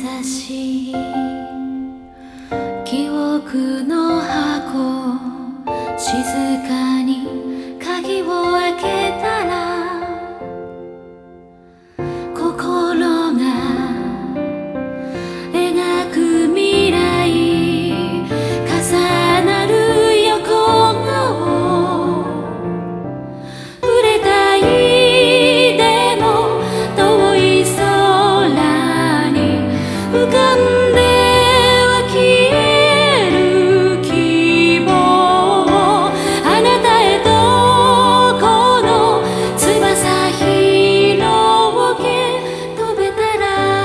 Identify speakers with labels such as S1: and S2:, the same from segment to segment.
S1: しい記憶の箱、静かに鍵を開けたら心が描く未来、重なる横顔、触れたいでも遠い空に浮かんでは消える希望、あなたへとこの翼広げ、飛べた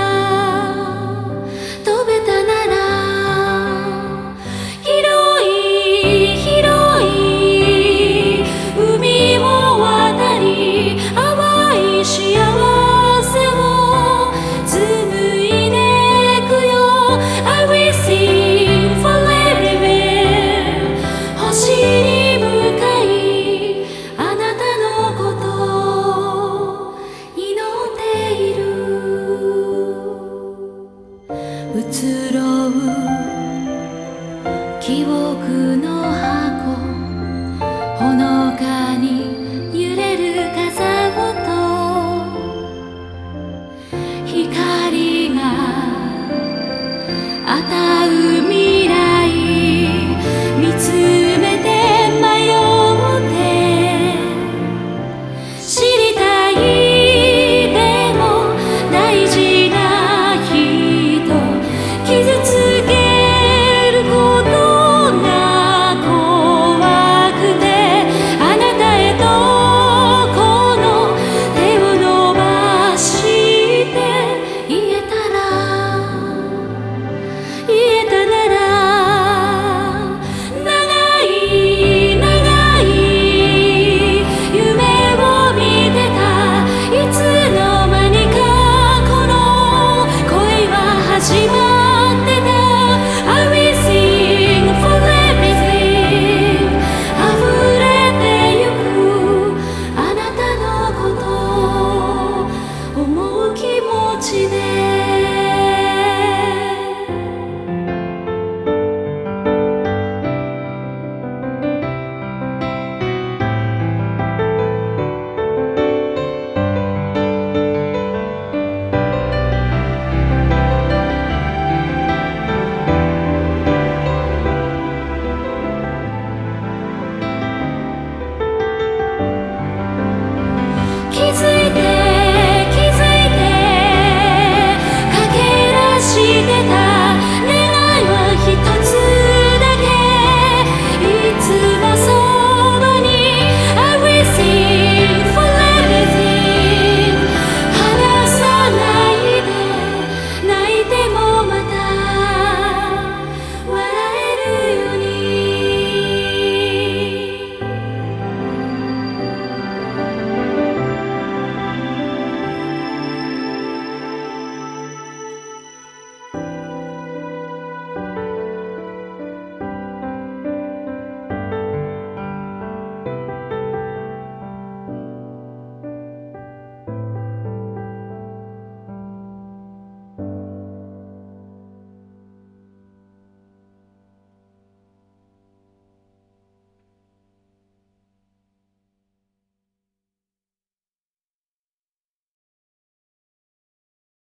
S1: なら広い広い海を渡り、淡い幸せを紡いでくよ。 I will sing for everywhere、 星に向かいあなたのこと祈っている。移ろう記憶の葉